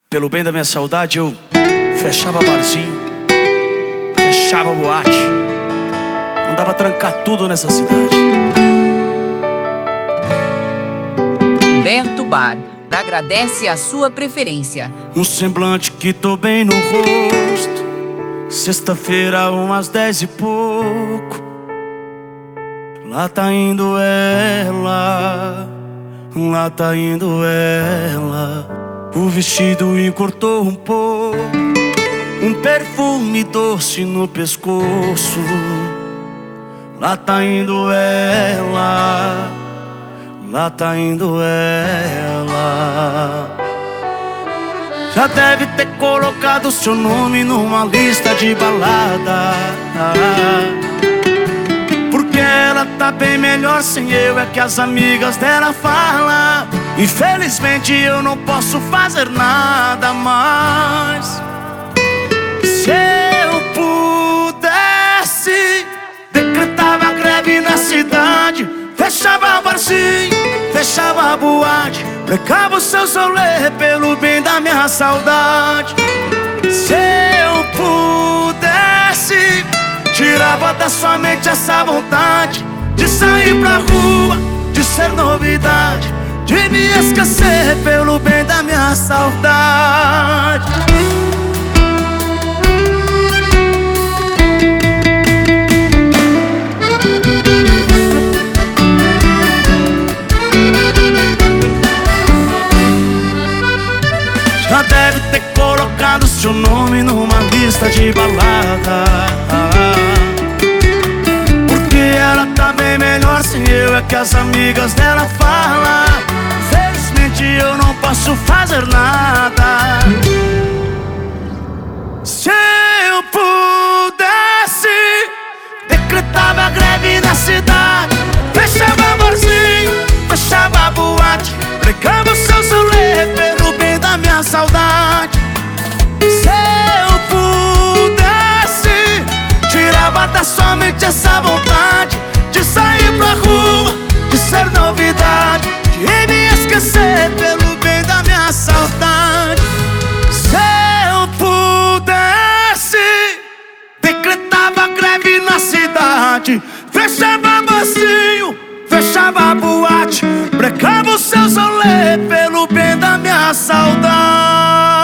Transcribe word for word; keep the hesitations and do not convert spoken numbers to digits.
Pelo bem da minha saudade eu fechava barzinho, fechava boate, mandava trancar tudo nessa cidade. Berto Bar agradece a sua preferência. Um semblante que tô bem no rosto, sexta-feira umas dez e pouco. Lá tá indo ela, lá tá indo ela. O vestido encurtou um pouco, um perfume doce no pescoço. Lá tá indo ela, lá tá indo ela. Já deve ter colocado seu nome numa lista de balada, porque ela tá bem melhor sem eu, é que as amigas dela falam. Infelizmente eu não posso fazer nada mais. Se eu pudesse, decretava greve na cidade, fechava barzinho, fechava boate, precava os seus rolê pelo bem da minha saudade. Se eu pudesse, tirava da sua mente essa vontade de sair pra rua, de ser novidade, de me esquecer pelo bem da minha saudade. Já deve ter colocado seu nome numa lista de balada, porque ela tá bem melhor sem eu, é que as amigas dela falam. Felizmente eu não posso fazer nada. Se eu pudesse, decretava greve na cidade, fechava barzinho, fechava boate, pregava os seus rolê pelo bem da minha saudade. Se eu pudesse, tirava da sua mente essa vontade de sair pra rua, de ser novidade, de me esquecer pelo bem da minha saudade. Se eu pudesse, decretava greve na cidade, fechava barzinho, fechava boate, pregava os seus rolê pelo bem da minha saudade.